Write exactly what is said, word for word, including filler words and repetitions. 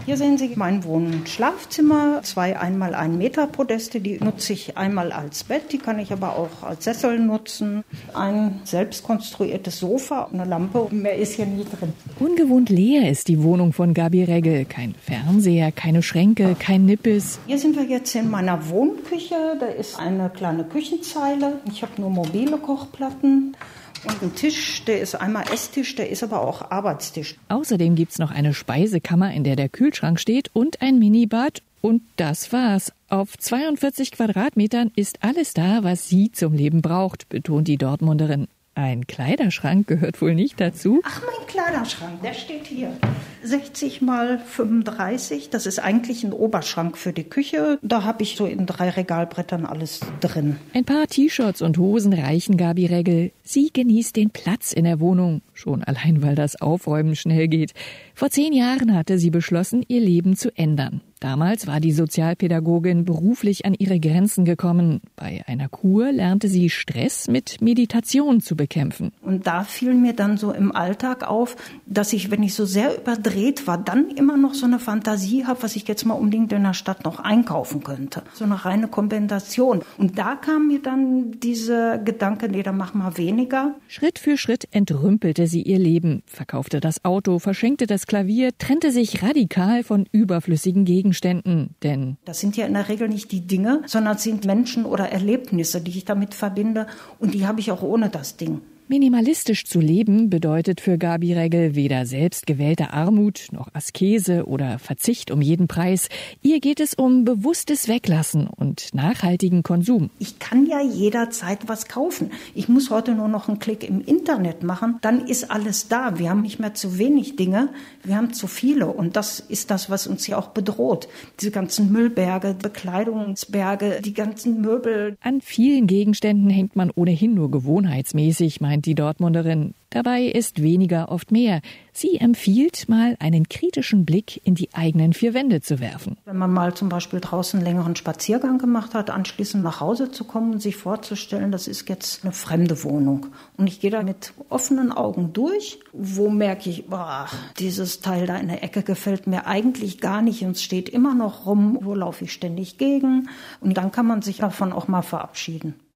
Hier sehen Sie mein Wohn- und Schlafzimmer, zwei einmal ein Meter Podeste, die nutze ich einmal als Bett, die kann ich aber auch als Sessel nutzen. Ein selbst konstruiertes Sofa, eine Lampe, mehr ist hier nie drin. Ungewohnt leer ist die Wohnung von Gabi Regge. Kein Fernseher, keine Schränke, kein Nippes. Hier sind wir jetzt in meiner Wohnküche, da ist eine kleine Küchenzeile. Ich habe nur mobile Kochplatten. Und ein Tisch, der ist einmal Esstisch, der ist aber auch Arbeitstisch. Außerdem gibt's noch eine Speisekammer, in der der Kühlschrank steht und ein Minibad. Und das war's. Auf zweiundvierzig Quadratmetern ist alles da, was sie zum Leben braucht, betont die Dortmunderin. Ein Kleiderschrank gehört wohl nicht dazu. Ach, mein Kleiderschrank, der steht hier. sechzig mal fünfunddreißig, das ist eigentlich ein Oberschrank für die Küche. Da habe ich so in drei Regalbrettern alles drin. Ein paar T-Shirts und Hosen reichen Gabi Regge. Sie genießt den Platz in der Wohnung, schon allein, weil das Aufräumen schnell geht. Vor zehn Jahren hatte sie beschlossen, ihr Leben zu ändern. Damals war die Sozialpädagogin beruflich an ihre Grenzen gekommen. Bei einer Kur lernte sie Stress mit Meditation zu bekämpfen. Und da fiel mir dann so im Alltag auf, dass ich, wenn ich so sehr überdreht war, dann immer noch so eine Fantasie habe, was ich jetzt mal unbedingt in der Stadt noch einkaufen könnte. So eine reine Kompensation. Und da kam mir dann dieser Gedanke, nee, dann mach mal weniger. Schritt für Schritt entrümpelte sie ihr Leben, verkaufte das Auto, verschenkte das Klavier, trennte sich radikal von überflüssigen Gegenständen. Denn das sind ja in der Regel nicht die Dinge, sondern es sind Menschen oder Erlebnisse, die ich damit verbinde. Und die habe ich auch ohne das Ding. Minimalistisch zu leben bedeutet für Gabi Regge weder selbstgewählte Armut noch Askese oder Verzicht um jeden Preis. Ihr geht es um bewusstes Weglassen und nachhaltigen Konsum. Ich kann ja jederzeit was kaufen. Ich muss heute nur noch einen Klick im Internet machen, dann ist alles da. Wir haben nicht mehr zu wenig Dinge, wir haben zu viele. Und das ist das, was uns ja auch bedroht. Diese ganzen Müllberge, Bekleidungsberge, die ganzen Möbel. An vielen Gegenständen hängt man ohnehin nur gewohnheitsmäßig, meint die Dortmunderin. Dabei ist weniger oft mehr. Sie empfiehlt, mal einen kritischen Blick in die eigenen vier Wände zu werfen. Wenn man mal zum Beispiel draußen einen längeren Spaziergang gemacht hat, anschließend nach Hause zu kommen und sich vorzustellen, das ist jetzt eine fremde Wohnung. Und ich gehe da mit offenen Augen durch. Wo merke ich, boah, dieses Teil da in der Ecke gefällt mir eigentlich gar nicht und es steht immer noch rum. Wo laufe ich ständig gegen? Und dann kann man sich davon auch mal verabschieden.